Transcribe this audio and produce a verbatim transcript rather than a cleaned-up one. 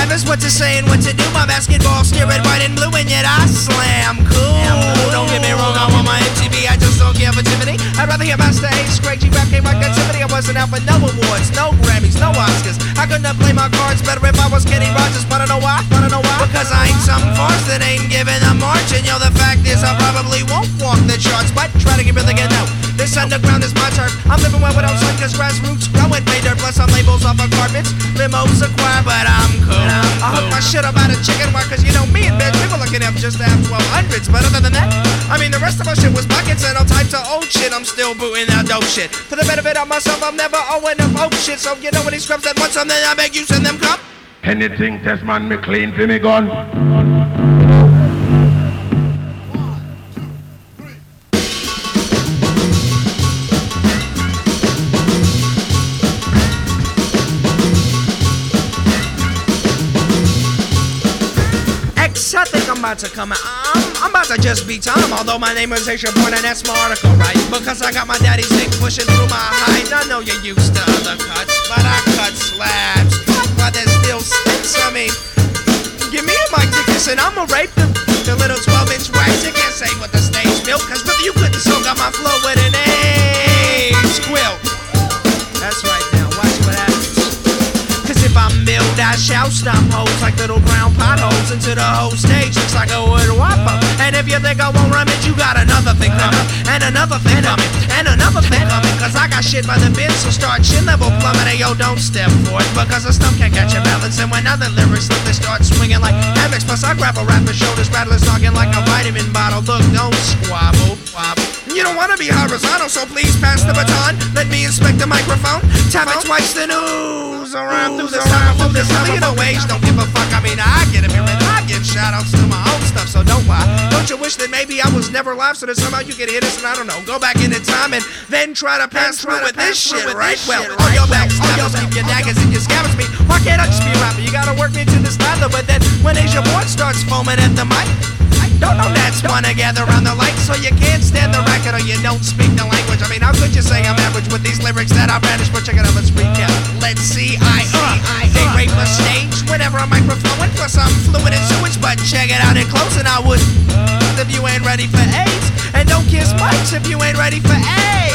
nervous what to say and what to do. My basketball steering white and blue, and yet I slam cool. Don't get me wrong, I want my M T V, I just don't care for Tiffany. I'd rather hear Master Ace, Craig G, Rap Game like activity. I wasn't out for no awards, no Grammys, no Oscars. I couldn't have played my cards better if I was Kenny Rogers. Wanna know why? Wanna know why? Because I ain't some farce that ain't giving a march. And yo, the fact is I probably won't walk the charts, but try to get really good now. This underground is my turf. I'm living well without sun, cause grassroots growing pay dirt. Plus I'm labels off of carpets, limos acquire, but I'm cool. I hook my shit up out of chicken wire, cause you know me and Ben, we were looking up just to have twelve hundreds. But other than that, I mean the rest of our shit was buckets and all types of old shit. I'm still booting that dope shit. For the benefit of myself, I'm never owing up old shit. So you know when these scrubs that want something, I beg you send them come. Anything test man me clean for me gun. I think I'm about to come out. I'm, I'm about to just be Tom. Although my name is Asia Born and that's my article, right? Because I got my daddy's dick pushing through my height. I know you're used to other cuts, but I cut slabs. But there's still sticks on me. Give me a mic ticket and I'ma rape them. The little twelve inch wax, you can't say what the stage built. Cause brother, you couldn't soak out my flow with an age quilt. That's right now, watch what happens. Cause if I'm milled, I shall stomp hoes like little brown potholes into the whole stage. Looks like a wood waffle. And if you think I won't run it, you got another thing coming, and another thing coming, and another thing coming. Cause I got shit by the bin, so start chin level plumbing. Hey yo, don't step forward, because a stump can't catch your balance. And when other lyrics slip, they start swinging like hammocks. Plus I grab a rapper's shoulders, rattlers knocking like a vitamin bottle. Look, don't squabble, wobble. You don't wanna be horizontal, so please pass the baton. Let me inspect the microphone. Tap it twice the news around through the styrofoam. This million no age, don't give a fuck. I mean, I get it, and I give shout outs to my own stuff, so don't lie. Don't you wish that maybe I was never live so that somehow you could hit us and I don't know, go back into time and then try to pass through with this shit, right? Well, all your backstabbers, keep your daggers and your scabbards me. Why can't I just be a rapper? You gotta work me to the style, but then when Asia Born starts foaming at the mic, don't know that's wanna gather around the light, so you can't stand the racket or you don't speak the language. I mean, how could you say I'm average with these lyrics that I brandish? But check it out, let's recap. Let's see, I, uh, they rape a stage whenever I'm microphone, plus I'm fluid in sewage. But check it out in close and I would if you ain't ready for AIDS, and don't kiss mics if you ain't ready for AIDS.